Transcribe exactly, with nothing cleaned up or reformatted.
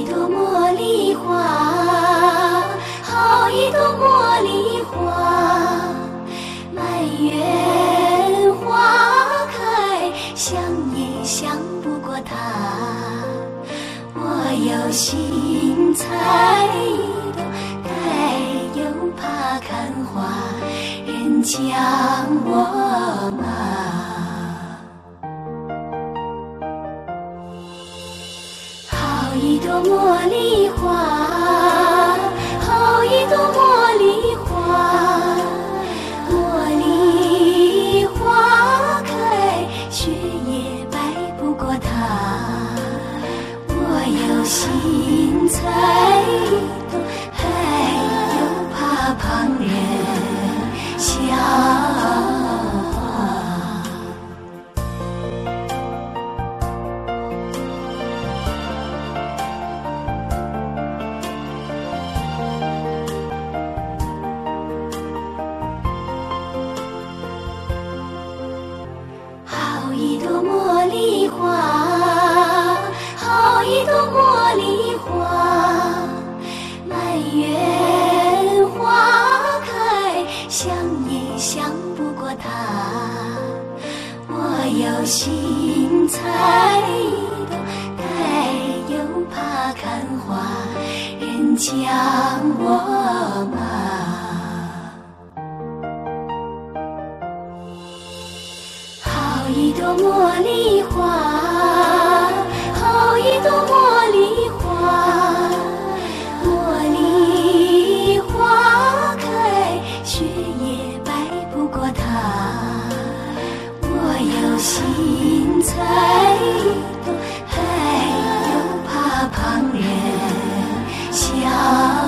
朵茉莉花，好一朵茉莉花，满园花开，想也想不过它。我有心采一朵，待又怕看花，人将我骂。好一朵茉莉花，好一朵茉莉花，茉莉花开，雪也白不过它。我有心采一朵，还又怕旁人笑话。好一朵茉莉花，好一朵茉莉花，满园花开，想也想不过它。我有心采一朵，待又怕看花，人将我骂。好一朵茉莉花，好一朵茉莉花，茉莉花开，雪也白不过它。我有心采一朵，还又怕旁人笑